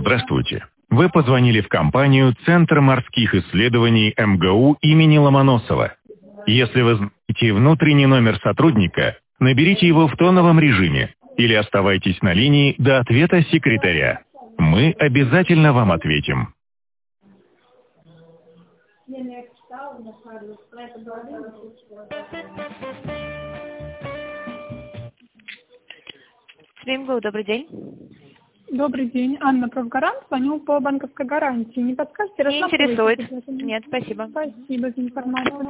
Здравствуйте. Вы позвонили в компанию «Центр морских исследований МГУ имени Ломоносова». Если вы знаете внутренний номер сотрудника, наберите его в тоновом режиме или оставайтесь на линии до ответа секретаря. Мы обязательно вам ответим. МГУ, добрый день. Добрый день. Анна Правгарант. Звоню по банковской гарантии. Не подскажете? Не интересует. Нет, спасибо. Спасибо за информацию.